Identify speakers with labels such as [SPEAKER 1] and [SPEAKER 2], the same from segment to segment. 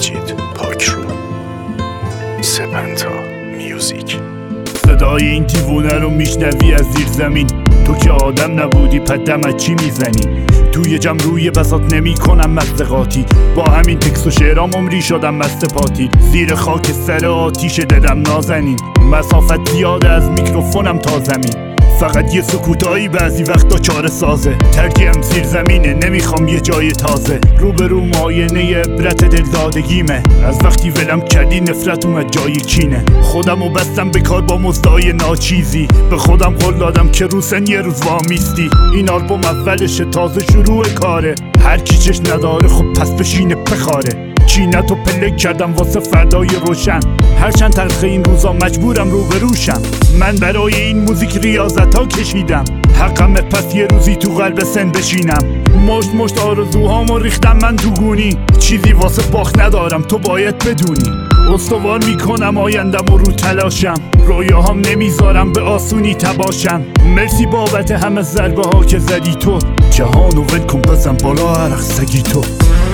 [SPEAKER 1] مجید پاکرو، سپنتا میوزیک.
[SPEAKER 2] صدای این دیوونه رو میشنوی از زیر زمین. تو که آدم نبودی پدم از چی میزنی؟ توی جمع روی بساط نمی کنم مزدقاتی. با همین تکس و شعرام عمری شدم مست پاتی. زیر خاک سر آتیش دلم نازنین. مسافت زیاده از میکروفونم تا زمین. فقط یه سکوتایی بعضی وقتا چاره سازه. ترجیحم زیر زمینه، نمیخوام یه جای تازه. روبرو آینه عبرت دلدادگیمه. از وقتی ولم کردی نفرت اومد جای کینه. خودمو بستم به کار با مزدای ناچیزی. به خودم قول دادم که رو سن یه روز وامیستی. این آلبوم اولشه، تازه شروع کاره. هر کی چش نداره خب پس بشینه بخاره. چینتو پلک کردم واسه فردای روشن. هرچند تلخ این روزا مجبورم روبروشم. من برای این موزیک ریاضت ها کشیدم. حقمه پس یه روزی تو قلب سن بشینم. مشت آرزوهامو ریختم من تو گونی. چیزی واسه باخت ندارم تو باید بدونی. استوار میکنم آیندم و رو تلاشم. رویاهام نمیذارم به آسونی تباشم. مرسی بابت همه ضربه ها که زدی تو. جهانو ول کن بزن بالا عرق سگی تو.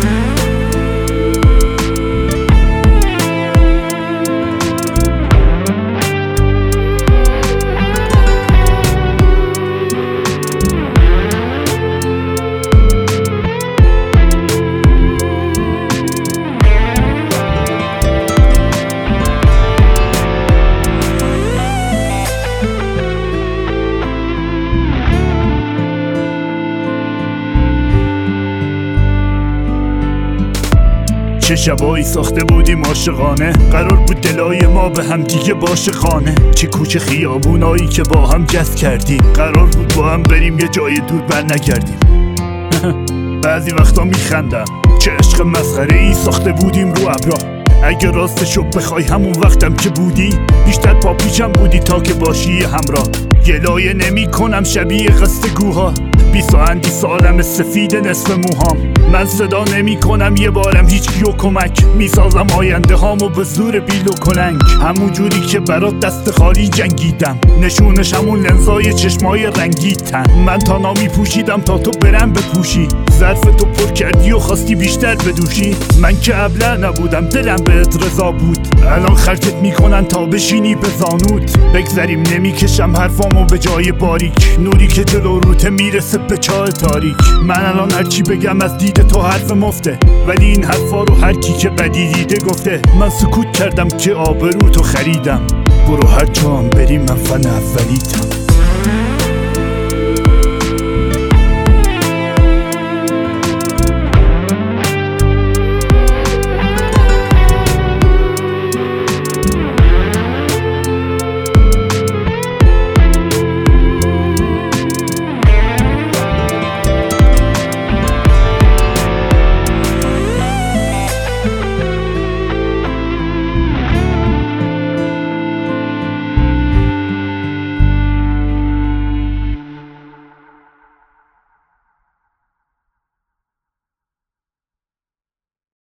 [SPEAKER 2] چه شبایی ساخته بودیم عاشقانه. قرار بود دلای ما به هم دیگه باشه خانه. چه کوچه خیابونایی که با هم جست کردیم. قرار بود با هم بریم یه جای دور بر نگردیم. بعضی وقتا میخندم چه عشق مسخره ای ساخته بودیم رو ابرا. اگه راستشو بخوای همون وقتم که بودی بیشتر پاپیچم بودی تا که باشی همراه. گلایه نمی کنم شبیه قصه گوها. 20 سالم سفید نصف موهام. من صدا نمی کنم یه بارم هیچ کیو کمک. میسازم آینده هامو به زور بیل و کلنگ. همون جوری که برات دست خالی جنگیدم. نشونش همون لنزای چشمای رنگیتن. من تا نامی پوشیدم تا تو برم بپوشی. ظرف تو پر کردی و خواستی بیشتر بدوشی. من که ابله نبودم دلم بهت رضا بود. الان خرجت میکنن تا بشینی به زانوت. بگذریم نمیکشم حرفامو به جای باریک. نوری که جلو روته میرسه به چاه تاریک. من الان هرچی بگم از دید تو حرف مفته. ولی این حرفا رو هر کی که بدی دیده گفته. من سکوت کردم که آبرو تو خریدم. برو هر جام بریم من فن اولیتم.